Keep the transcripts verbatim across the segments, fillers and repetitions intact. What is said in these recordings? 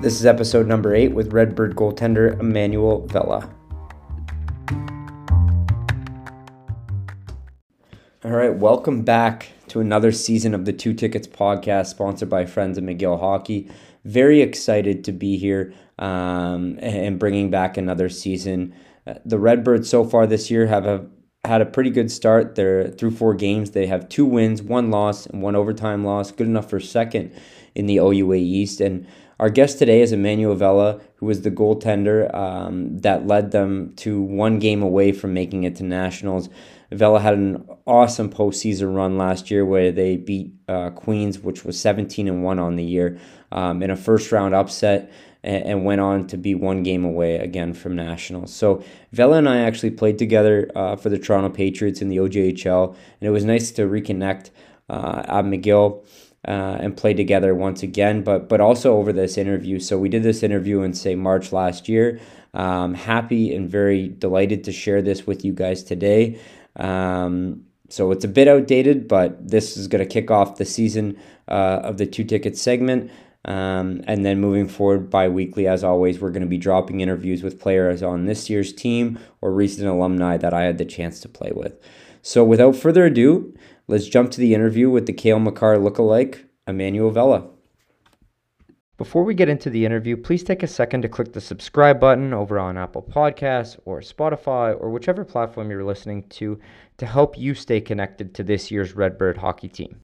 This is episode number eight with Redbird goaltender Emanuel Vela. All right, welcome back to another season of the Two Tickets podcast, sponsored by Friends of McGill Hockey. Very excited to be here um, and bringing back another season. Uh, the Redbirds so far this year have a, had a pretty good start. They're through four games. They have two wins, one loss, and one overtime loss. Good enough for second in the O U A East. And our guest today is Emanuel Vela, who was the goaltender um, that led them to one game away from making it to Nationals. Vela had an awesome postseason run last year where they beat uh, Queens, which was seventeen and one on the year, um, in a first-round upset, and, and went on to be one game away again from Nationals. So Vela and I actually played together uh, for the Toronto Patriots in the O J H L, and it was nice to reconnect uh, at McGill uh, and play together once again, but but also over this interview. So we did this interview in, say, March last year. Um, happy and very delighted to share this with you guys today. Um, so it's a bit outdated, but this is going to kick off the season uh, of the Two Tickets segment. Um, and then moving forward bi-weekly, as always, we're going to be dropping interviews with players on this year's team or recent alumni that I had the chance to play with. So without further ado, let's jump to the interview with the Cale Makar lookalike, Emanuel Vela. Before we get into the interview, please take a second to click the subscribe button over on Apple Podcasts or Spotify or whichever platform you're listening to to help you stay connected to this year's Redbird hockey team.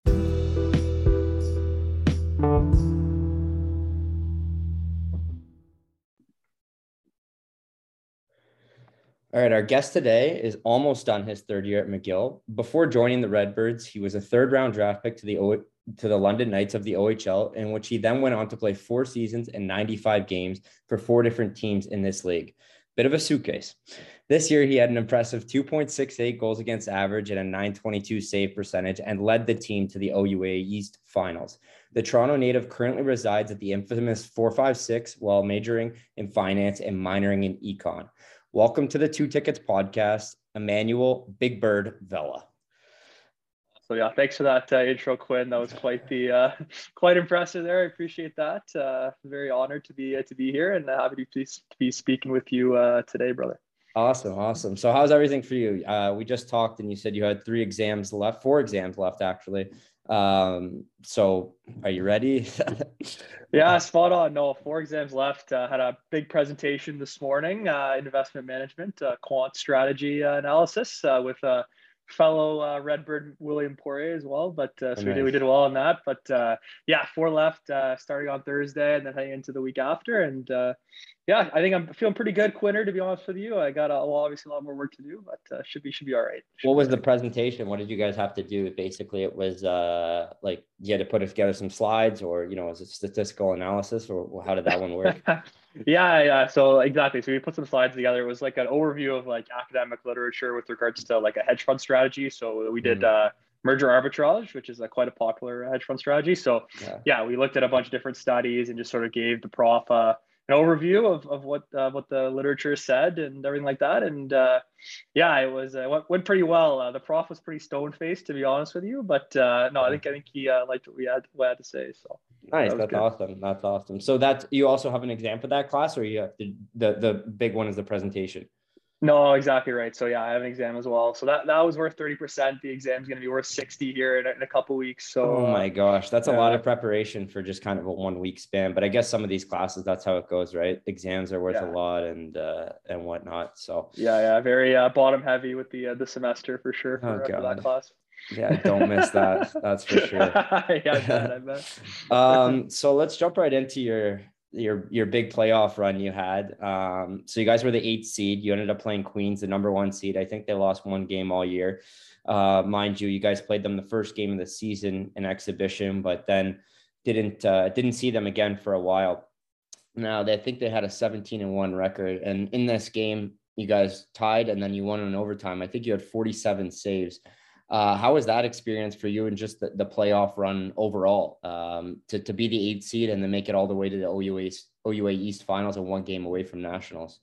All right, our guest today is almost done his third year at McGill. Before joining the Redbirds, he was a third-round draft pick to the o- to the London Knights of the O H L, in which he then went on to play four seasons and ninety-five games for four different teams in this league. Bit of a suitcase. This year, he had an impressive two point six eight goals against average and a nine twenty-two save percentage and led the team to the O U A East Finals. The Toronto native currently resides at the infamous four five six while majoring in finance and minoring in econ. Welcome to the Two Tickets podcast, Emanuel Big Bird Vela. So yeah, thanks for that uh, intro, Quinn. That was quite the uh, quite impressive there. I appreciate that. Uh, very honored to be uh, to be here and happy to be, to be speaking with you uh, today, brother. Awesome, awesome. So how's everything for you? Uh, we just talked and you said you had three exams left, four exams left actually. Um, so are you ready? Yeah, spot on. No, four exams left. Uh, had a big presentation this morning, uh, investment management, uh, quant strategy uh, analysis uh, with a fellow uh, Redbird William Poirier as well. But uh, so Nice. we did we did well on that. But uh, yeah, four left uh, starting on Thursday and then heading into the week after. And uh, yeah, I think I'm feeling pretty good, Quinner, to be honest with you. I got a, well, obviously a lot more work to do, but uh, should be should be all right. Should What was all the right. presentation? What did you guys have to do? Basically, it was uh, like you had to put together some slides, or you know, was it statistical analysis, or how did that one work? yeah, yeah. So exactly. So we put some slides together. It was like an overview of like academic literature with regards to like a hedge fund strategy. So we did uh, merger arbitrage, which is a, quite a popular hedge fund strategy. So yeah. yeah, we looked at a bunch of different studies and just sort of gave the prof uh, an overview of, of what uh, what the literature said and everything like that. And uh, yeah, it was uh, went, went pretty well. Uh, the prof was pretty stone faced, to be honest with you, but uh, no, I think I think he uh, liked what we had what I had to say. So nice, that that's good. awesome. That's awesome. So that you also have an exam for that class, or you have to, the the big one is the presentation. No, exactly right. So yeah, I have an exam as well. So that, that was worth thirty percent. The exam is going to be worth sixty here in a, in a couple of weeks. So oh my gosh, that's uh, a lot of preparation for just kind of a one week span. But I guess some of these classes, that's how it goes, right? Exams are worth yeah. a lot and uh, and whatnot. So yeah, yeah, very uh, bottom heavy with the uh, the semester for sure for, oh, for that class. Yeah, don't miss that. That's for sure. yeah, I bet. I bet. um, so let's jump right into your your your big playoff run you had. Um, so you guys were the eighth seed. You ended up playing Queens, the number one seed. I think they lost one game all year. Uh, mind you, you guys played them the first game of the season in exhibition, but then didn't uh, didn't see them again for a while. Now they I think they had a seventeen and one record, and in this game you guys tied, and then you won in overtime. I think you had forty-seven saves. Uh, how was that experience for you and just the, the playoff run overall um, to, to be the eighth seed and then make it all the way to the O U A, O U A East finals and one game away from Nationals?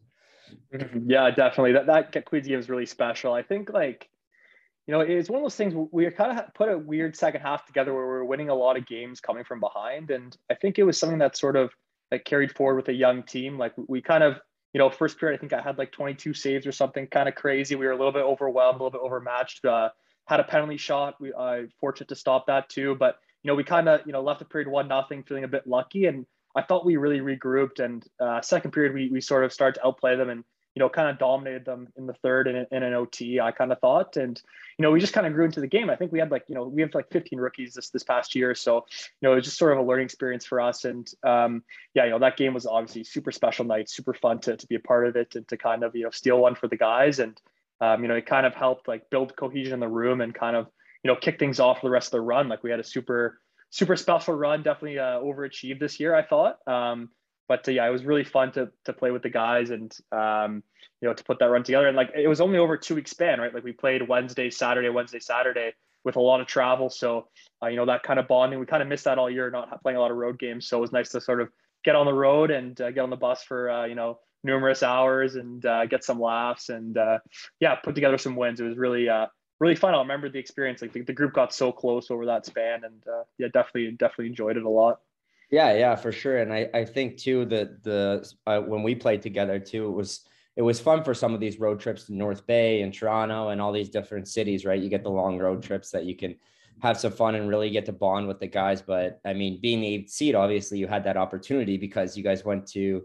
Yeah, definitely. That, that Queens game is really special. I think like, you know, it's one of those things we kind of put a weird second half together where we were winning a lot of games coming from behind. And I think it was something that sort of like carried forward with a young team. Like we kind of, you know, first period, I think I had like twenty-two saves or something kind of crazy. We were a little bit overwhelmed, a little bit overmatched. Uh, had a penalty shot. We uh, fortunate to stop that too. But, you know, we kind of, you know, left the period one nothing, feeling a bit lucky. And I thought we really regrouped. And uh, second period, we we sort of started to outplay them and, you know, kind of dominated them in the third in, in an O T, I kind of thought. And, you know, we just kind of grew into the game. I think we had like, you know, we have like fifteen rookies this this past year. So, you know, it was just sort of a learning experience for us. And um, yeah, you know, that game was obviously super special night, super fun to, to be a part of it and to kind of, you know, steal one for the guys. And, um, you know, it kind of helped like build cohesion in the room and kind of, you know, kick things off for the rest of the run. Like we had a super, super special run, definitely uh, overachieved this year, I thought. Um, but uh, yeah, it was really fun to to play with the guys and um, you know, to put that run together. And like it was only over a two week span, right? Like we played Wednesday, Saturday, Wednesday, Saturday with a lot of travel. So uh, you know, that kind of bonding, we kind of missed that all year, not playing a lot of road games. So it was nice to sort of get on the road and uh, get on the bus for uh, you know, numerous hours and uh, get some laughs and uh, yeah, put together some wins. It was really uh, really fun. I remember the experience. Like the, the group got so close over that span, and uh, yeah, definitely definitely enjoyed it a lot. Yeah, yeah, for sure. And I, I think too that the uh, when we played together too, it was it was fun for some of these road trips to North Bay and Toronto and all these different cities, right? You get the long road trips that you can have some fun and really get to bond with the guys. But I mean, being the eighth seed, obviously you had that opportunity because you guys went to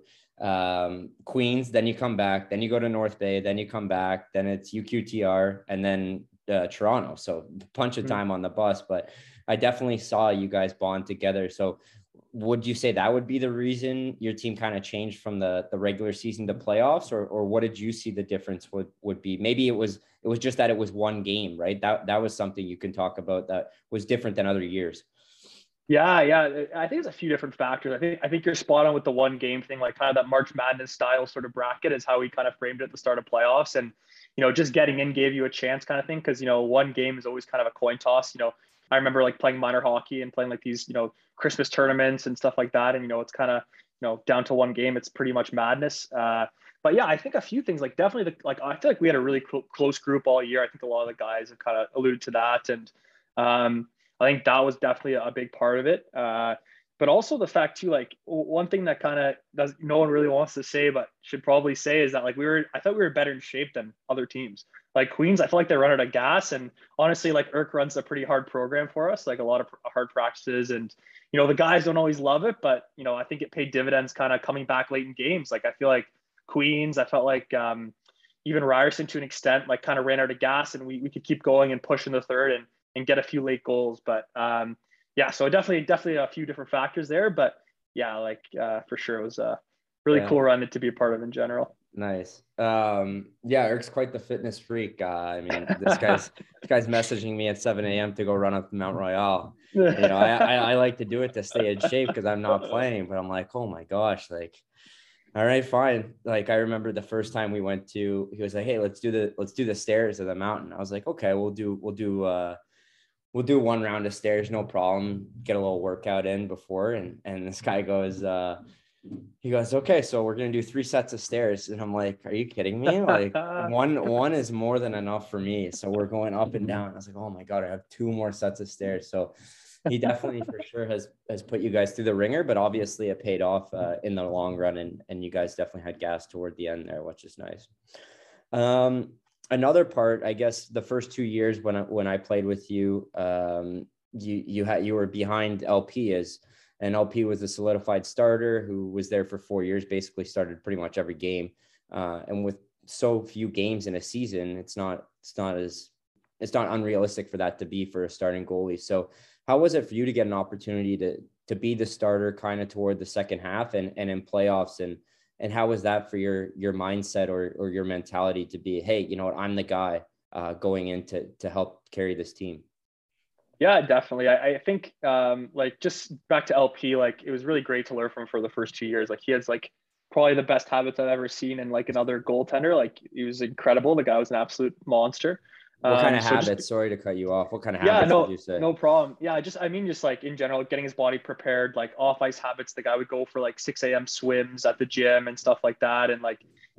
um, Queens, then you come back, then you go to North Bay, then you come back, then it's U Q T R, and then uh, Toronto. So a bunch of time on the bus, but I definitely saw you guys bond together. So would you say that would be the reason your team kind of changed from the the regular season to playoffs, or or what did you see the difference would would be? Maybe it was it was just that it was one game, right? That that was something you can talk about that was different than other years. Yeah, yeah. I think it's a few different factors. I think I think you're spot on with the one game thing, like kind of that March Madness style sort of bracket is how we kind of framed it at the start of playoffs. And, you know, just getting in gave you a chance kind of thing. Cause, you know, one game is always kind of a coin toss. You know, I remember like playing minor hockey and playing like these, you know, Christmas tournaments and stuff like that. And, you know, it's kind of, you know, down to one game, it's pretty much madness. Uh, but yeah, I think a few things like definitely the, like, I feel like we had a really cl- close group all year. I think a lot of the guys have kind of alluded to that. And, um, I think that was definitely a big part of it. Uh, but also the fact too, like one thing that kind of does no one really wants to say, but should probably say is that like we were, I thought we were better in shape than other teams. Like Queens, I feel like they run out of gas, and honestly, like Irk runs a pretty hard program for us, like a lot of hard practices, and you know the guys don't always love it, but you know I think it paid dividends, kind of coming back late in games. Like I feel like Queens, I felt like um, even Ryerson to an extent, like kind of ran out of gas, and we we could keep going and push in the third and and get a few late goals. But um, yeah, so definitely, definitely a few different factors there. But yeah, like uh, for sure, it was a really Yeah. cool run to be a part of in general. Nice. Um, yeah, Eric's quite the fitness freak. Uh, I mean, this guy's this guy's messaging me at seven a.m. to go run up Mount Royal. And, you know, I, I I like to do it to stay in shape because I'm not playing, but I'm like, oh my gosh, like, all right, fine. Like I remember the first time we went to, he was like, hey, let's do the let's do the stairs of the mountain. I was like, okay, we'll do we'll do uh we'll do one round of stairs, no problem. Get a little workout in before. And and this guy goes, uh, he goes, okay, so we're gonna do three sets of stairs. And I'm like, are you kidding me? Like one one is more than enough for me. So we're going up and down. I was like, oh my God, I have two more sets of stairs. So he definitely for sure has has put you guys through the ringer, but obviously it paid off uh, in the long run, and and you guys definitely had gas toward the end there, which is nice. Um, another part, I guess, the first two years when I, when I played with you, um, you you had you were behind L P as, and L P was a solidified starter who was there for four years, basically started pretty much every game, uh, and with so few games in a season, it's not it's not as it's not unrealistic for that to be for a starting goalie. So how was it for you to get an opportunity to to be the starter kind of toward the second half and, and in playoffs? And and how was that for your your mindset or or your mentality to be, hey, you know what, I'm the guy uh, going in to, to help carry this team? Yeah, definitely. I, I think um, like just back to L P, like it was really great to learn from for the first two years. Like he has like probably the best habits I've ever seen in like another goaltender. Like he was incredible. The guy was an absolute monster. What kind Um, of so just habits? Sorry to cut you off. What kind of yeah, habits would no, you say? no problem. Yeah, just I mean, just like in general, getting his body prepared, like off ice habits. The guy would go for like six a m swims at the gym and stuff like that, and like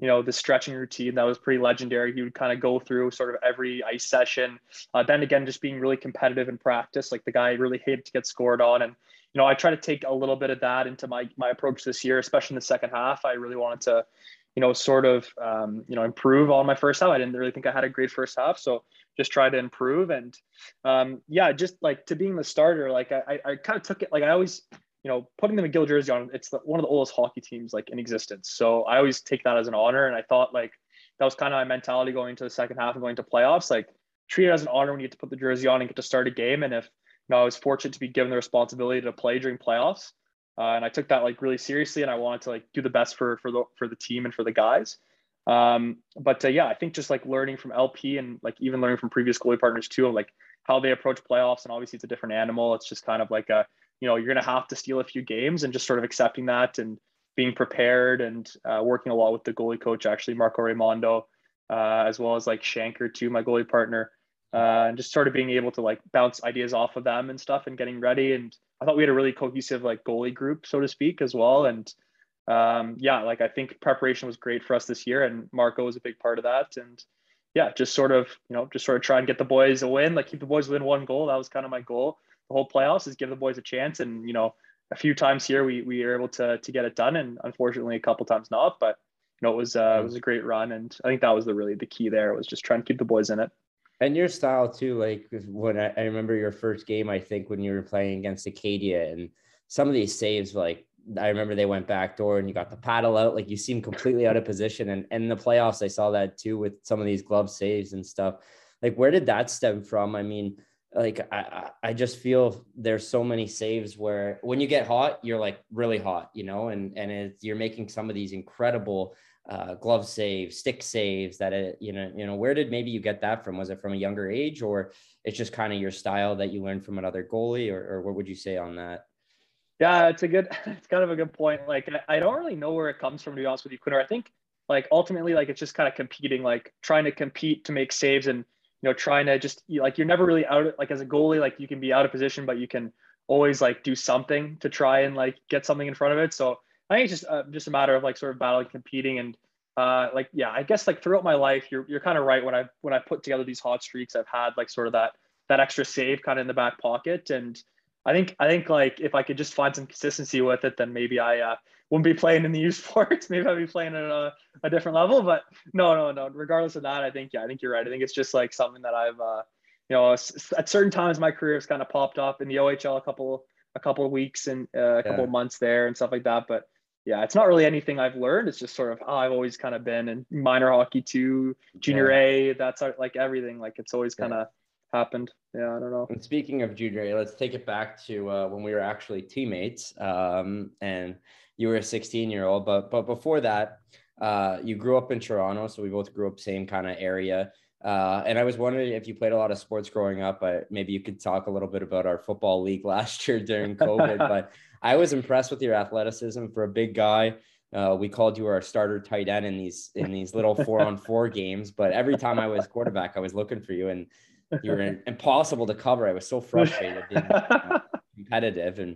you know, the stretching routine that was pretty legendary. He would kind of go through sort of every ice session. Uh, then again, just being really competitive in practice. Like the guy really hated to get scored on. And, you know, I try to take a little bit of that into my, my approach this year, especially in the second half. I really wanted to, you know, sort of, um, you know, improve on my first half. I didn't really think I had a great first half. So just try to improve. And um, yeah, just like to being the starter, like I, I kind of took it, like I always, you know, putting the McGill jersey on, it's the, one of the oldest hockey teams like in existence. So I always take that as an honor. And I thought like that was kind of my mentality going into the second half and going to playoffs, like treat it as an honor when you get to put the jersey on and get to start a game. And if, you know, I was fortunate to be given the responsibility to play during playoffs. Uh, and I took that like really seriously, and I wanted to like do the best for, for the, for the team and for the guys. Um, but uh, yeah, I think just like learning from L P and like even learning from previous goalie partners too, of like how they approach playoffs. And obviously it's a different animal. It's just kind of like a, you know, you're going to have to steal a few games, and just sort of accepting that and being prepared, and uh, working a lot with the goalie coach, actually, Marco Raimondo, uh, as well as like Shanker too, my goalie partner, uh, and just sort of being able to like bounce ideas off of them and stuff and getting ready. And I thought we had a really cohesive like goalie group, so to speak, as well. And um, yeah, like I think preparation was great for us this year, and Marco was a big part of that. And yeah, just sort of, you know, just sort of try and get the boys a win, like keep the boys within one goal. That was kind of my goal. The whole playoffs is give the boys a chance. And, you know, a few times here we, we were able to, to get it done, and unfortunately a couple times not, but you know, it was, uh, it was a great run. And I think that was the, really the key there, was just trying to keep the boys in it. And your style too, like when I, I remember your first game, I think when you were playing against Acadia, and some of these saves, like I remember they went backdoor and you got the paddle out, like you seemed completely out of position. And, and in the playoffs, I saw that too with some of these glove saves and stuff. Like, where did that stem from? I mean, like, I, I just feel there's so many saves where when you get hot, you're like really hot, you know, and, and it's, you're making some of these incredible uh, glove saves, stick saves that, it, you know, you know, where did maybe you get that from? Was it from a younger age, or it's just kind of your style that you learned from another goalie, or, or what would you say on that? Yeah, it's a good, it's kind of a good point. Like, I don't really know where it comes from, to be honest with you, Quinner. I think like ultimately, like it's just kind of competing, like trying to compete to make saves, and, you know, trying to just, like, you're never really out, like as a goalie, like you can be out of position, but you can always like do something to try and like get something in front of it. So I think it's just, uh, just a matter of like sort of battling, competing. And uh, like, yeah, I guess like throughout my life, you're, you're kind of right. When I, when I put together these hot streaks, I've had like sort of that, that extra save kind of in the back pocket. And I think, I think like if I could just find some consistency with it, then maybe I uh, wouldn't be playing in the U Sports. Maybe I'd be playing at a, a different level, but no, no, no. Regardless of that, I think, yeah, I think you're right. I think it's just like something that I've, uh, you know, at certain times my career has kind of popped up in the O H L a couple, a couple of weeks and uh, a couple yeah. of months there and stuff like that. But yeah, it's not really anything I've learned. It's just sort of how I've always kind of been in minor hockey too, junior yeah. A. That's like everything. Like it's always kind of yeah. happened. Yeah, I don't know. And speaking of junior A, let's take it back to uh, when we were actually teammates. Um, and you were a sixteen year old, but but before that, uh, you grew up in Toronto, so we both grew up same kind of area. Uh, and I was wondering if you played a lot of sports growing up. But maybe you could talk a little bit about our football league last year during COVID. But I was impressed with your athleticism for a big guy. Uh, we called you our starter tight end in these in these little four on four games. But every time I was quarterback, I was looking for you, and you were impossible to cover. I was so frustrated being competitive. And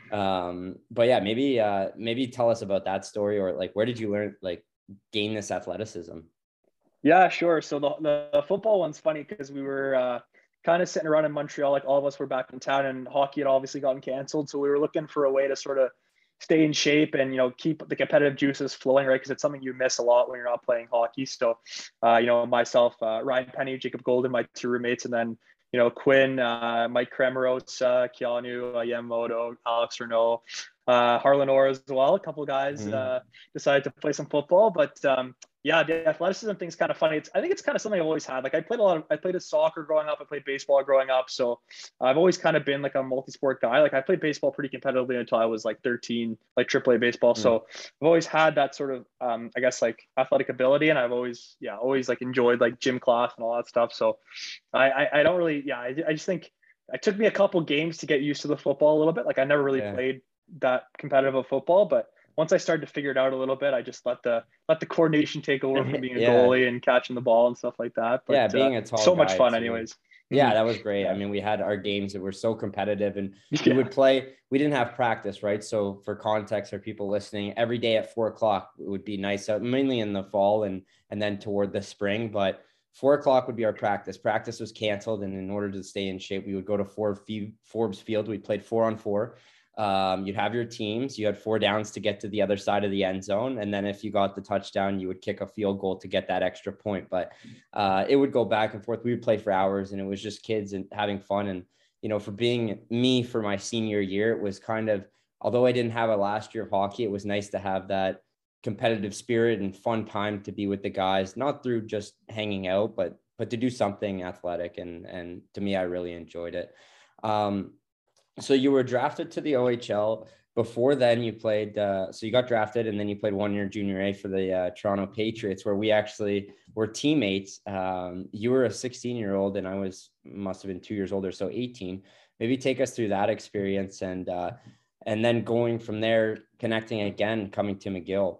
um, but yeah, maybe uh, maybe tell us about that story, or like where did you learn like gain this athleticism? Yeah, sure. So the, the football one's funny because we were uh, kind of sitting around in Montreal, like all of us were back in town, and hockey had obviously gotten canceled. So we were looking for a way to sort of stay in shape and, you know, keep the competitive juices flowing, right? Because it's something you miss a lot when you're not playing hockey. So, uh, you know, myself, uh, Ryan Penny, Jacob Golden, my two roommates, and then, you know, Quinn, uh, Mike Kremeros, uh, Keanu, uh, Yamamoto, Alex Renault, uh, Harlan Orr as well. A couple of guys mm. uh, decided to play some football, but um, yeah, the athleticism thing's kind of funny. It's, I think it's kind of something I've always had. Like I played a lot of, I played a soccer growing up. I played baseball growing up. So I've always kind of been like a multi-sport guy. Like I played baseball pretty competitively until I was like thirteen, like triple A baseball. Mm. So I've always had that sort of, um, I guess like athletic ability. And I've always, yeah, always like enjoyed like gym class and all that stuff. So I, I, I don't really, yeah, I, I just think it took me a couple games to get used to the football a little bit. Like I never really yeah. played that competitive of football, but once I started to figure it out a little bit, I just let the let the coordination take over from being a yeah. goalie and catching the ball and stuff like that. But yeah, being a tall uh, so much fun, too. anyways. Yeah, that was great. I mean, we had our games that were so competitive, and we Yeah. would play. We didn't have practice, right? So for context, for people listening, every day at four o'clock it would be nice out, mainly in the fall and and then toward the spring. But four o'clock would be our practice. Practice was canceled, and in order to stay in shape, we would go to Forbes Forbes Field. We played four on four. Um, you'd have your teams. You had four downs to get to the other side of the end zone, and then if you got the touchdown, you would kick a field goal to get that extra point. But uh, it would go back and forth. We would play for hours, and it was just kids and having fun. And you know, for being me for my senior year, it was kind of, although I didn't have a last year of hockey, it was nice to have that competitive spirit and fun time to be with the guys, not through just hanging out, but but to do something athletic. And and to me, I really enjoyed it. Um, so you were drafted to the O H L. Before then, you played, uh, so you got drafted and then you played one year junior A for the uh, Toronto Patriots, where we actually were teammates. Um, you were a sixteen year old and I was, must have been two years older, so eighteen. Maybe take us through that experience, and uh, and then going from there, connecting again, coming to McGill.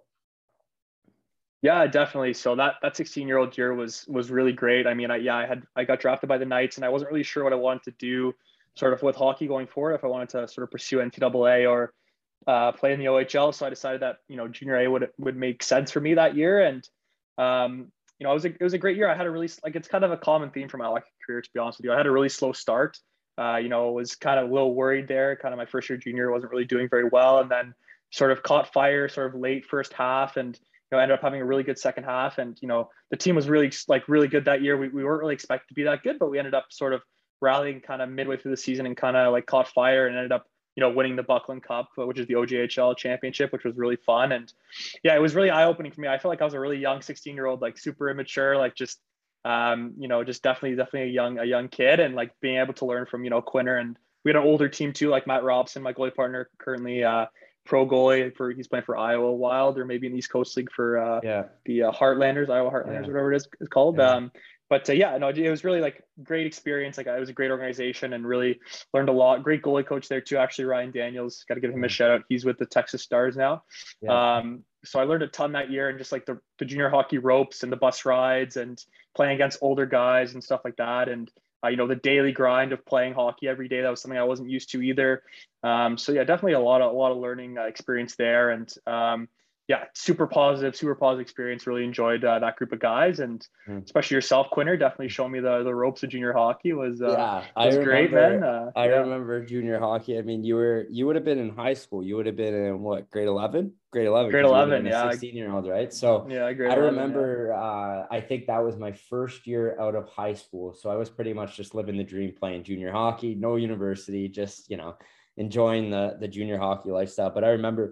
Yeah, definitely. So that that sixteen year old year was was really great. I mean, I yeah, I had I got drafted by the Knights, and I wasn't really sure what I wanted to do sort of with hockey going forward, if I wanted to sort of pursue N C double A or uh, play in the O H L. So I decided that, you know, junior A would would make sense for me that year. And um, you know, it was a, it was a great year. I had a really, like, it's kind of a common theme for my hockey career, to be honest with you. I had a really slow start. Uh, you know, was kind of a little worried there. Kind of my first year junior, wasn't really doing very well, and then sort of caught fire sort of late first half, and you know, ended up having a really good second half. And you know, the team was really like really good that year. We we weren't really expected to be that good, but we ended up sort of rallying kind of midway through the season and kind of like caught fire and ended up, you know, winning the Buckland Cup, which is the O J H L championship, which was really fun. And yeah, it was really eye opening for me. I felt like I was a really young sixteen year old, like super immature, like just, um, you know, just definitely, definitely a young, a young kid, and like being able to learn from, you know, Quinner. And we had an older team too, like Matt Robson, my goalie partner, currently uh, pro goalie for, he's playing for Iowa Wild, or maybe in the East Coast League for uh, Yeah. the uh, Heartlanders, Iowa Heartlanders, Yeah. whatever it is, is called. Yeah. Um, but uh, yeah, no, it was really like great experience. Like it was a great organization and really learned a lot. Great goalie coach there too, actually, Ryan Daniels. Got to give him a shout out. He's with the Texas Stars now. Yeah. Um, so I learned a ton that year, and just like the, the junior hockey ropes and the bus rides and playing against older guys and stuff like that. And uh, you know, the daily grind of playing hockey every day, that was something I wasn't used to either. Um, so yeah, definitely a lot of a lot of learning uh, experience there. And um, yeah, super positive, super positive experience. Really enjoyed uh, that group of guys, and Mm. especially yourself, Quinner. Definitely showed me the the ropes of junior hockey. Was uh, Yeah, I was great, man. remember. Uh, I yeah, remember junior hockey. I mean, you were you would have been in high school. You would have been in what, grade eleven? Grade eleven, grade because you would have eleven. been a Yeah, sixteen year old, right? So yeah, grade I eleven. Yeah. remember. Uh, I think that was my first year out of high school. So I was pretty much just living the dream, playing junior hockey, no university, just you know enjoying the the junior hockey lifestyle. But I remember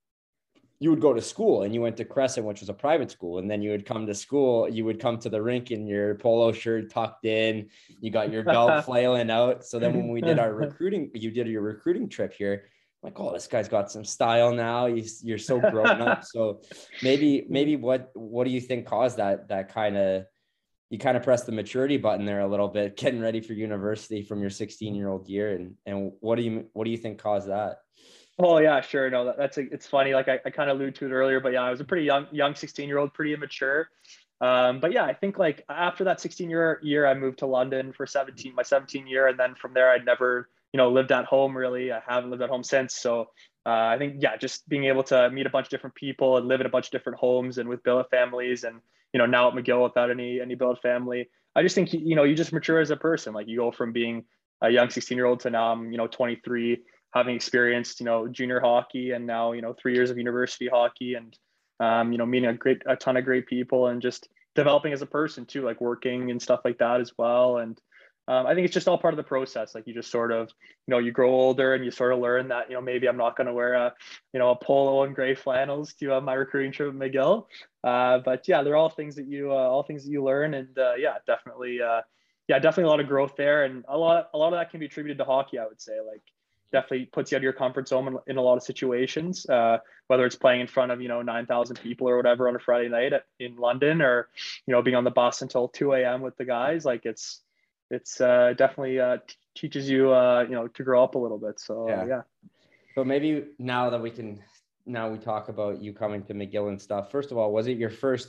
you would go to school and you went to Crescent, which was a private school. And then you would come to school, you would come to the rink in your polo shirt tucked in, you got your belt flailing out. So then when we did our recruiting, you did your recruiting trip here, I'm like, oh, this guy's got some style now. He's, you're so grown up. So maybe, maybe what, what do you think caused that, that kind of, you kind of pressed the maturity button there a little bit, getting ready for university from your sixteen year old year. And, and what do you, what do you think caused that? Oh yeah, sure. No, that, that's a, it's funny. Like I, I kind of alluded to it earlier, but yeah, I was a pretty young, young sixteen year old, pretty immature. Um, but yeah, I think like after that sixteen year year, I moved to London for seventeen, my seventeen year. And then from there, I'd never, you know, lived at home really. I haven't lived at home since. So uh, I think, yeah, just being able to meet a bunch of different people and live in a bunch of different homes and with billet families, and, you know, now at McGill without any, any billet family, I just think, you know, you just mature as a person. Like you go from being a young sixteen year old to now I'm, you know, twenty-three, having experienced, you know, junior hockey and now, you know, three years of university hockey, and, um, you know, meeting a great, a ton of great people and just developing as a person too, like working and stuff like that as well. And um, I think it's just all part of the process. Like you just sort of, you know, you grow older and you sort of learn that, you know, maybe I'm not going to wear a, you know, a polo and gray flannels to uh, my recruiting trip at McGill. Uh, but yeah, they're all things that you, uh, all things that you learn. And uh, yeah, definitely, uh, yeah, definitely a lot of growth there. And a lot, a lot of that can be attributed to hockey, I would say. Like, definitely puts you out of your comfort zone in, in a lot of situations, uh, whether it's playing in front of, you know, nine thousand people or whatever on a Friday night at, in London, or, you know, being on the bus until two a.m. with the guys. Like it's, it's uh, definitely uh, t- teaches you, uh, you know, to grow up a little bit. So uh, Yeah. yeah. So maybe now that we can, now we talk about you coming to McGill and stuff. First of all, was it your first,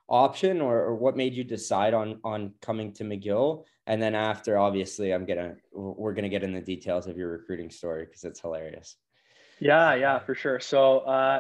option, or, or what made you decide on on coming to McGill? And then after, obviously, I'm gonna we're gonna get in the details of your recruiting story because it's hilarious. Yeah, yeah, for sure. So uh,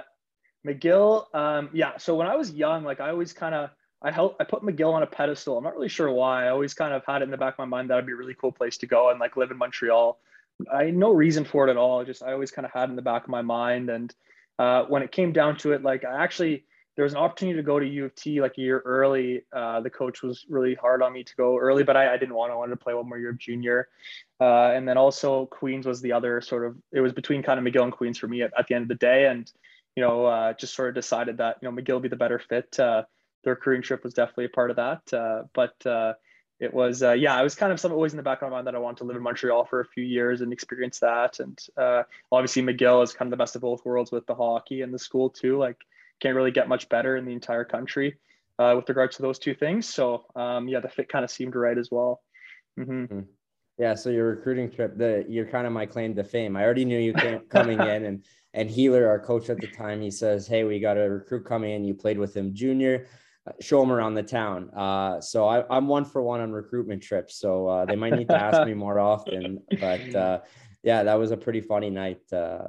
McGill, um, yeah. So when I was young, like I always kind of I helped I put McGill on a pedestal. I'm not really sure why. I always kind of had it in the back of my mind that would be a really cool place to go and like live in Montreal. I had no reason for it at all. Just I always kind of had it in the back of my mind. And uh, when it came down to it, like I actually there was an opportunity to go to U of T like a year early. Uh, the coach was really hard on me to go early, but I, I didn't want to. I wanted to play one more year of junior. Uh, and then also Queens was the other sort of. It was between kind of McGill and Queens for me at, at the end of the day, and you know, uh, just sort of decided that you know McGill would be the better fit. Uh, the recruiting trip was definitely a part of that, uh, but. Uh, it was uh, yeah, it was kind of something always in the back of my mind that I wanted to live in Montreal for a few years and experience that. And uh, obviously McGill is kind of the best of both worlds with the hockey and the school too. Like can't really get much better in the entire country uh, with regards to those two things. So um, yeah, the fit kind of seemed right as well. Mm-hmm. Yeah, so your recruiting trip, the you're kind of my claim to fame. I already knew you came coming in, and and Healer, our coach at the time, he says, "Hey, we got a recruit coming in. You played with him junior. Show him around the town." Uh, so I, I'm one for one on recruitment trips. So uh, they might need to ask me more often. But uh, yeah, that was a pretty funny night. Uh,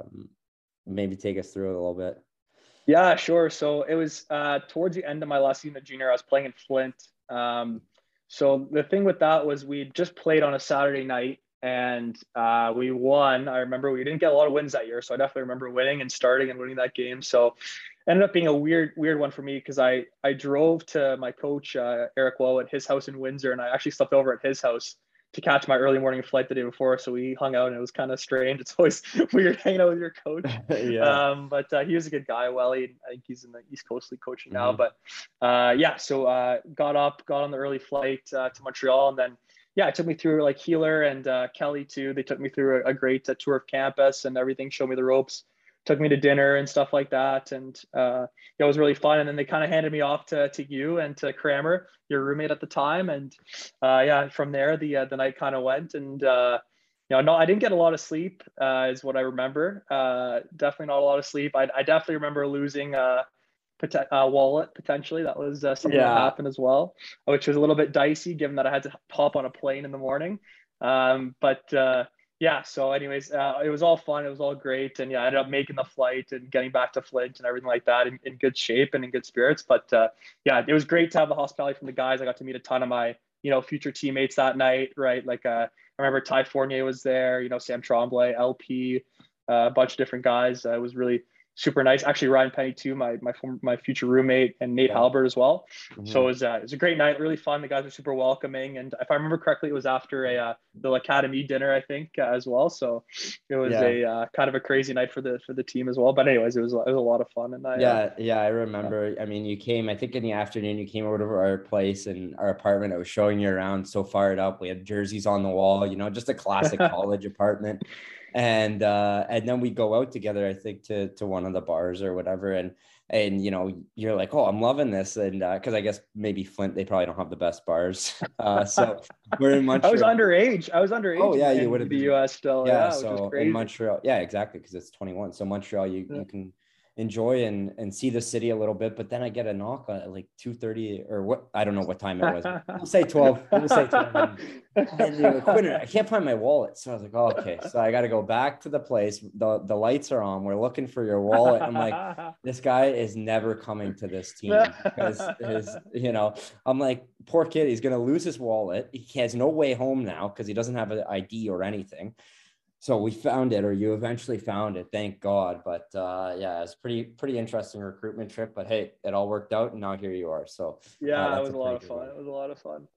maybe take us through it a little bit. Yeah, sure. So it was uh, towards the end of my last season of junior. I was playing in Flint. Um, so the thing with that was we just played on a Saturday night and uh, we won. I remember we didn't get a lot of wins that year, so I definitely remember winning and starting and winning that game. So it ended up being a weird, weird one for me because I I drove to my coach uh, Eric Lowe at his house in Windsor, and I actually slept over at his house to catch my early morning flight the day before. So we hung out and it was kind of strange. It's always weird hanging out with your coach. Yeah. Um, but uh, he was a good guy. Welly, I think he's in the East Coast League coaching now. Mm-hmm. But uh, yeah, so uh, got up, got on the early flight uh, to Montreal, and then yeah, it took me through like Healer and uh, Kelly too. They took me through a, a great uh, tour of campus and everything, showed me the ropes, took me to dinner and stuff like that, and uh, it was really fun. And then they kind of handed me off to to you and to Kramer, your roommate at the time, and uh, yeah, from there the uh, the night kind of went, and uh, you know, no, I didn't get a lot of sleep, uh, is what I remember. Uh, definitely not a lot of sleep. I, I definitely remember losing uh, pot- uh, wallet potentially. That was uh, something that Yeah. happened as well, which was a little bit dicey given that I had to hop on a plane in the morning. Um, but uh, yeah, so anyways, uh, it was all fun. It was all great. And yeah, I ended up making the flight and getting back to Flint and everything like that in, in good shape and in good spirits. But uh, yeah, it was great to have the hospitality from the guys. I got to meet a ton of my, you know, future teammates that night, right? Like, uh, I remember Ty Fournier was there, you know, Sam Tremblay, L P, uh, a bunch of different guys. Uh, it was really super nice. Actually, Ryan Penny too, my my my future roommate, and Nate Yeah. Halbert as well. Mm-hmm. So it was uh, it was a great night, really fun. The guys were super welcoming, and if I remember correctly, it was after a uh, the Academy dinner, I think, uh, as well. So it was Yeah. a uh, kind of a crazy night for the for the team as well. But anyways, it was it was a lot of fun, and I uh, Yeah, yeah, I remember. I mean, you came, I think in the afternoon, you came over to our place and our apartment. I was showing you around, so fired up. We had jerseys on the wall, you know, just a classic college apartment. And uh, and then we go out together, I think, to to one of the bars or whatever. And and you know, you're like, oh, I'm loving this. And uh, because I guess maybe Flint, they probably don't have the best bars. Uh, so we're in I was Montreal. underage. I was Oh underage yeah, in, you would in have the been. U S still, Yeah, yeah, which was so in crazy. Montreal, yeah, exactly, because it's twenty-one. So Montreal, you Yeah. you can enjoy and and see the city a little bit, but then I get a knock at like two thirty or what, I don't know what time it was. We'll say twelve. We'll say twelve. And, and you know, Quinter, I can't find my wallet. So I was like, oh, okay. So I got to go back to the place. The the lights are on. We're looking for your wallet. I'm like, this guy is never coming to this team because his, you know, I'm like, poor kid, he's gonna lose his wallet. He has no way home now because he doesn't have an I D or anything. So we found it, or you eventually found it, thank God. But uh, yeah, it's pretty pretty interesting recruitment trip. But hey, it all worked out, and now here you are. So uh, Yeah, it that's was a a lot pretty of good fun. one. It was a lot of fun.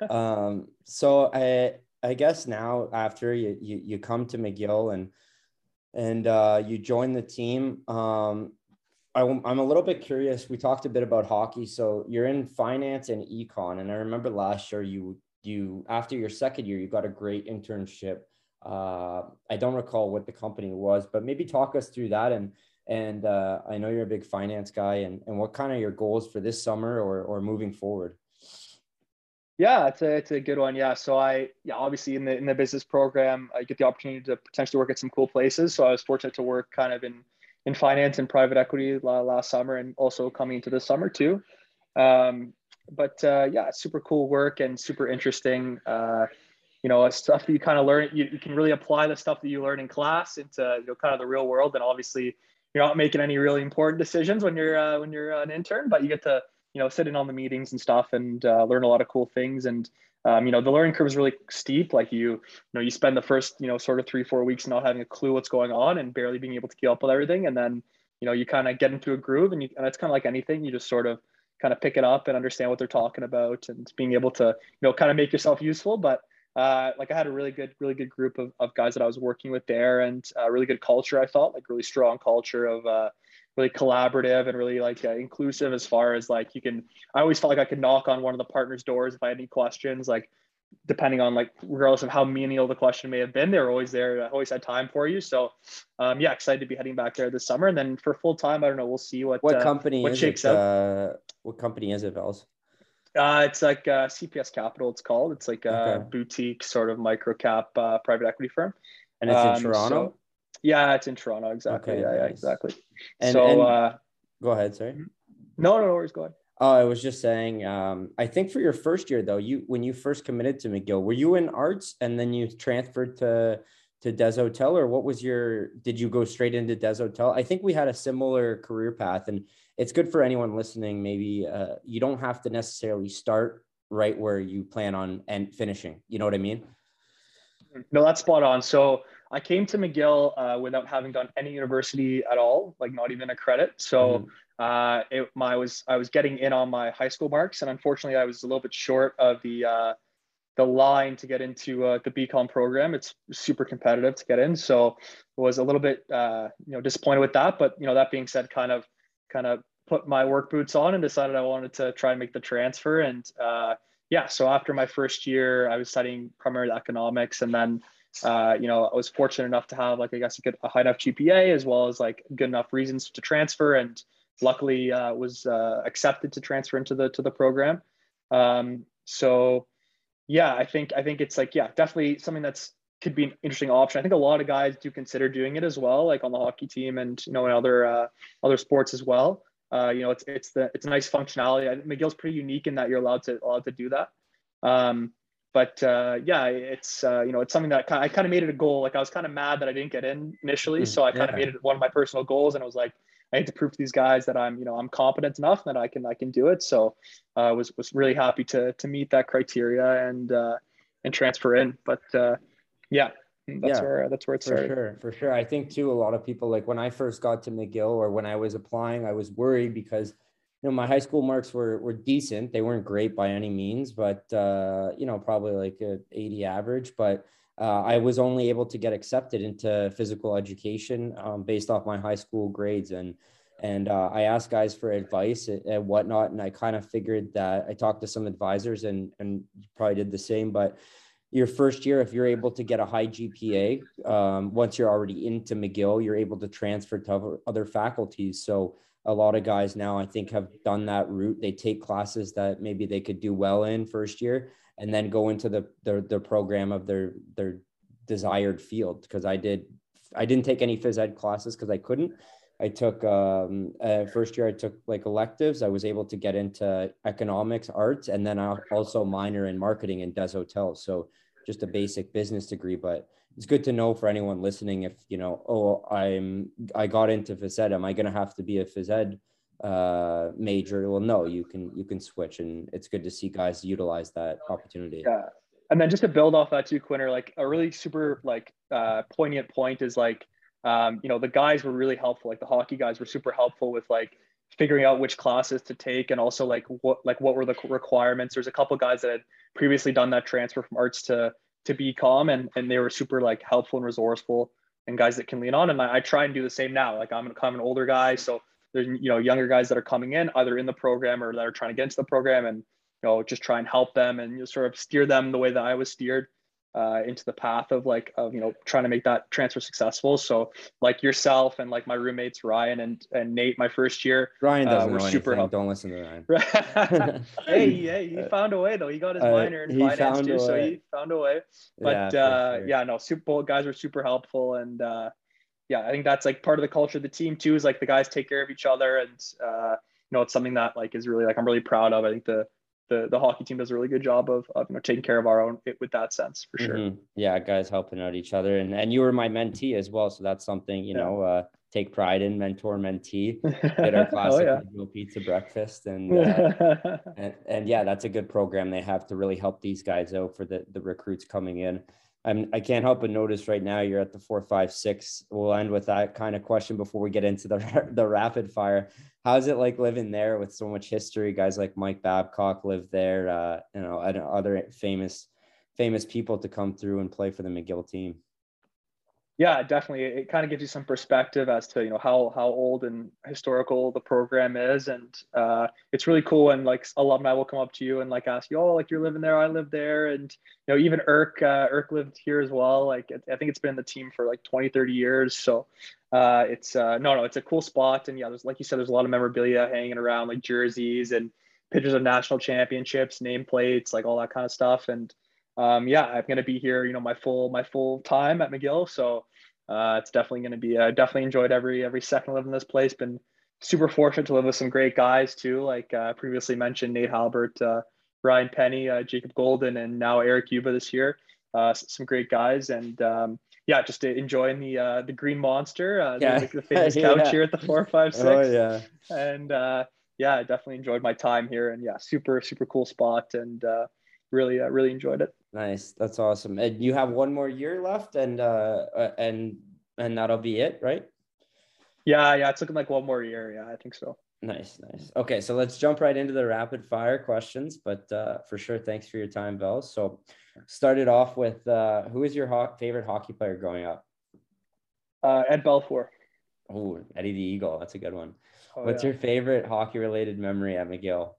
Um, so I I guess now after you you, you come to McGill and and uh, you join the team. Um, I, I'm a little bit curious. We talked a bit about hockey. So you're in finance and econ, and I remember last year you you after your second year you got a great internship. Uh, I don't recall what the company was, but maybe talk us through that. And and uh, I know you're a big finance guy, and and what kind of your goals for this summer or or moving forward. Yeah, it's a it's a good one. Yeah, so I yeah obviously in the in the business program I get the opportunity to potentially work at some cool places. So I was fortunate to work kind of in in finance and private equity last summer, and also coming into this summer too. Um, but uh, yeah, super cool work and super interesting. Uh, you know, stuff that you kind of learn. You, you can really apply the stuff that you learn in class into, you know, kind of the real world. And obviously, you're not making any really important decisions when you're uh, when you're an intern, but you get to, you know, sit in on the meetings and stuff and uh, learn a lot of cool things. And um, you know, the learning curve is really steep. Like you, you know, you spend the first, you know, sort of three four weeks not having a clue what's going on and barely being able to keep up with everything, and then you know, you kind of get into a groove, and you and it's kind of like anything. You just sort of kind of pick it up and understand what they're talking about, and being able to, you know, kind of make yourself useful. But uh, like I had a really good, really good group of, of guys that I was working with there, and uh, really good culture. I felt like really strong culture of uh, really collaborative and really like uh, inclusive, as far as like you can. I always felt like I could knock on one of the partners' doors if I had any questions, like depending on like regardless of how menial the question may have been, they were always there. I always had time for you. So um, yeah, excited to be heading back there this summer. And then for full time, I don't know. We'll see what What uh, company what is shakes it? out. Uh, what company is it, Vels? Uh, it's like uh, C P S Capital. It's called. It's like a Okay. boutique sort of micro cap uh, private equity firm. And it's in Um, so Toronto? yeah, it's in Toronto. Exactly. Okay, Yeah, yeah, nice. exactly. And So and uh, go ahead, sorry. no, no, no worries. Go ahead. Oh, I was just saying, um, I think for your first year though, you when you first committed to McGill, were you in arts and then you transferred to to Des Hotel, or what was your, did you go straight into Des Hotel? I think we had a similar career path, and it's good for anyone listening. Maybe uh, you don't have to necessarily start right where you plan on and finishing. You know what I mean? No, that's spot on. So I came to McGill uh, without having done any university at all, like not even a credit. So Mm-hmm. uh, it, my was I was getting in on my high school marks, and unfortunately, I was a little bit short of the uh, the line to get into uh, the B Com program. It's super competitive to get in, so was a little bit uh, you know disappointed with that. But you know, that being said, kind of kind of put my work boots on and decided I wanted to try and make the transfer. And uh, yeah, so after my first year, I was studying primarily economics, and then uh, you know, I was fortunate enough to have like I guess a good a high enough G P A as well as like good enough reasons to transfer, and luckily uh, was uh, accepted to transfer into the to the program. Um, so yeah, I think I think it's like yeah, definitely something that's could be an interesting option. I think a lot of guys do consider doing it as well, like on the hockey team and you know in other uh, other sports as well. Uh, you know, it's it's the it's a nice functionality. I think McGill's pretty unique in that you're allowed to allowed to do that. Um, but uh, yeah, it's uh, you know it's something that I kind of made it a goal. Like I was kind of mad that I didn't get in initially, so I kind of Yeah. made it one of my personal goals, and I was like, I need to prove to these guys that I'm you know I'm competent enough and that I can I can do it. So I uh, was was really happy to to meet that criteria and uh, and transfer in. But uh, yeah, that's Yeah, where that's where it for started. sure. For sure. I think too, a lot of people, like when I first got to McGill or when I was applying, I was worried because, you know, my high school marks were, were decent. They weren't great by any means, but, uh, you know, probably like a eighty average, but uh, I was only able to get accepted into physical education um, based off my high school grades. And, and uh, I asked guys for advice and, and whatnot. And I kind of figured that I talked to some advisors and, and probably did the same, but your first year, if you're able to get a high G P A, um, once you're already into McGill, you're able to transfer to other faculties. So a lot of guys now, I think, have done that route. They take classes that maybe they could do well in first year, and then go into the the, the program of their their desired field. Because I did, I didn't take any phys ed classes because I couldn't. I took um, uh, first year. I took like electives. I was able to get into economics, arts, and then I also minor in marketing in Des Hotels. So just a basic business degree, but it's good to know for anyone listening if, you know, oh, I'm, I got into phys ed. Am I going to have to be a phys ed uh, major? Well, no, you can, you can switch, and it's good to see guys utilize that opportunity. Yeah. And then just to build off that too, Quinter, like a really super like uh, poignant point is like, um, you know, the guys were really helpful. Like the hockey guys were super helpful with like figuring out which classes to take, and also like what like what were the requirements. There's a couple guys that had previously done that transfer from arts to to B Com, and and they were super like helpful and resourceful, and guys that can lean on. And I, I try and do the same now. Like I'm kind of an older guy, so there's you know younger guys that are coming in either in the program or that are trying to get into the program, and you know, just try and help them and you know, sort of steer them the way that I was steered uh, into the path of like, of, you know, trying to make that transfer successful. So like yourself and like my roommates, Ryan and, and Nate, my first year, Ryan uh, doesn't were know super anything. helpful. Don't listen to Ryan. hey, hey, he found a way though. He got his uh, minor in he finance found too. a So way. he found a way, Yeah, but for uh, sure. yeah, no, Super Bowl guys were super helpful. And uh, yeah, I think that's like part of the culture of the team too, is like the guys take care of each other and, uh, know, it's something that like is really like I'm really proud of. I think the the the hockey team does a really good job of, of you know taking care of our own with that sense for sure. Mm-hmm. Yeah, guys helping out each other, and and you were my mentee as well, so that's something you yeah. know uh, take pride in, mentor mentee. Did our classic oh, yeah. pizza breakfast, and, uh, and and yeah, that's a good program they have to really help these guys out for the the recruits coming in. I'm I can't help but notice right now you're at the four five six. We'll end with that kind of question before we get into the the rapid fire. How's it like living there with so much history? Guys like Mike Babcock live there, uh, you know, and other famous famous people to come through and play for the McGill team. Yeah, definitely. It kind of gives you some perspective as to, you know, how, how old and historical the program is. And uh, it's really cool when like alumni will come up to you and like ask you, oh, like you're living there, I live there. And, you know, even Irk, uh, Irk lived here as well. Like, I think it's been in the team for like twenty, thirty years. So uh, it's, uh, no, no, it's a cool spot. And yeah, there's, like you said, there's a lot of memorabilia hanging around, like jerseys and pictures of national championships, nameplates, like all that kind of stuff. And um, yeah, I'm going to be here, you know, my full, my full time at McGill. So uh, it's definitely going to be, uh, definitely enjoyed every, every second living in this place. Been super fortunate to live with some great guys too. Like uh, previously mentioned, Nate Halbert, uh, Ryan Penny, uh, Jacob Golden, and now Eric Yuba this year. Uh, some great guys. And um, yeah, just enjoying the, uh, the Green Monster, uh, yeah. the, the famous couch yeah. here at the four five six. Oh yeah. And uh, yeah, I definitely enjoyed my time here, and yeah, super, super cool spot. And uh, really, uh, really enjoyed it. Nice. That's awesome. And you have one more year left, and uh and and that'll be it, right? Yeah, yeah. It's looking like one more year. Yeah, I think so. Nice, nice. Okay, so let's jump right into the rapid fire questions. But uh, for sure, thanks for your time, Bells. So, started off with uh, who is your ho- favorite hockey player growing up? Uh, Ed Belfour. Oh, Eddie the Eagle. That's a good one. Oh, What's yeah. your favorite hockey-related memory at McGill?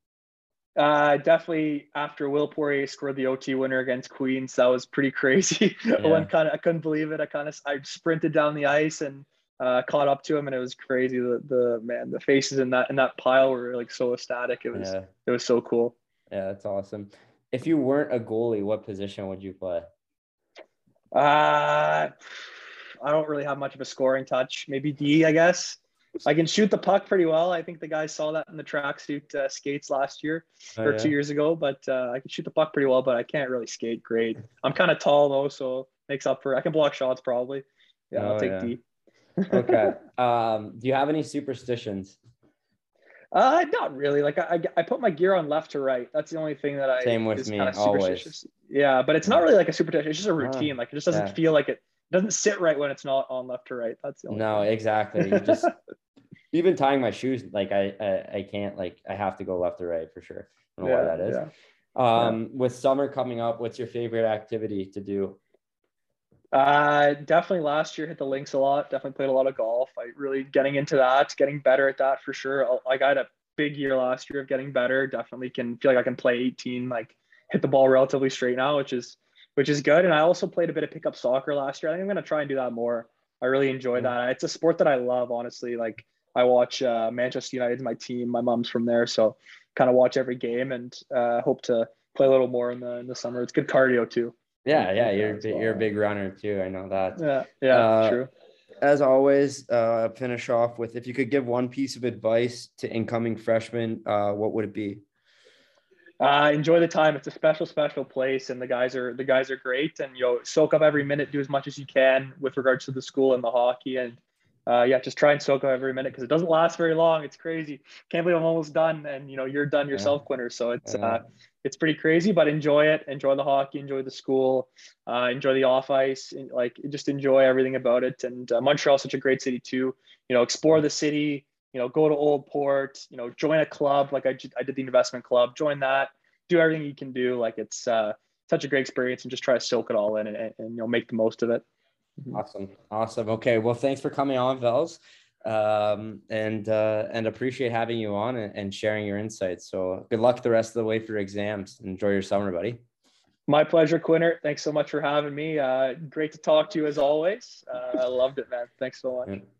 Uh, definitely after Will Poirier scored the O T winner against Queens, that was pretty crazy. Yeah. I went kind of, I couldn't believe it. I kind of, I sprinted down the ice and uh, caught up to him, and it was crazy. The, the man, the faces in that in that pile were like so ecstatic. It was, yeah. it was so cool. Yeah, that's awesome. If you weren't a goalie, what position would you play? Uh, I don't really have much of a scoring touch. Maybe D, I guess. I can shoot the puck pretty well. I think the guys saw that in the tracksuit uh, skates last year oh, or yeah. two years ago. But uh, I can shoot the puck pretty well, but I can't really skate great. I'm kind of tall though, so makes up for. I can block shots probably. Yeah, oh, I'll take yeah. D. Okay. Um, do you have any superstitions? Uh, not really. Like I, I put my gear on left to right. That's the only thing that I. Same with me. Always. Yeah, but it's not really like a superstition. It's just a routine. Oh, like it just doesn't yeah. feel like it. It doesn't sit right when it's not on left to right. That's the only. No, thing. Exactly. You just. Even tying my shoes, like I, I, I can't, like I have to go left or right for sure. I don't know yeah, why that is. Yeah. Um, yeah. With summer coming up, what's your favorite activity to do? Uh, definitely last year hit the links a lot. Definitely played a lot of golf. I really getting into that, getting better at that for sure. I got a big year last year of getting better. Definitely can feel like I can play eighteen, like hit the ball relatively straight now, which is which is good. And I also played a bit of pickup soccer last year. I think I'm gonna try and do that more. I really enjoy that. It's a sport that I love, honestly. Like. I watch uh, Manchester United, my team. My mom's from there, so kind of watch every game and uh, hope to play a little more in the in the summer. It's good cardio too. Yeah, yeah, you're well. you're a big runner too. I know that. Yeah, yeah, uh, true. As always, uh, finish off with if you could give one piece of advice to incoming freshmen, uh, what would it be? Uh, enjoy the time. It's a special, special place, and the guys are the guys are great. And you know, soak up every minute, do as much as you can with regards to the school and the hockey, and. Uh, yeah, just try and soak up every minute because it doesn't last very long. It's crazy. Can't believe I'm almost done, and you know you're done yourself, yeah. Quinter. So it's yeah. uh, it's pretty crazy, but enjoy it. Enjoy the hockey. Enjoy the school. Uh, enjoy the off ice. And, like just enjoy everything about it. And uh, Montreal's such a great city too. You know, explore the city. You know, go to Old Port. You know, join a club like I I did the investment club. Join that. Do everything you can do. Like it's uh, such a great experience, and just try to soak it all in and, and, and you know make the most of it. Awesome. Awesome. Okay. Well, thanks for coming on, Vels. Um, and, uh, and appreciate having you on and, and sharing your insights. So good luck the rest of the way for your exams. Enjoy your summer, buddy. My pleasure, Quinter. Thanks so much for having me. Uh, great to talk to you as always. Uh, I loved it, man. Thanks so much. Yeah.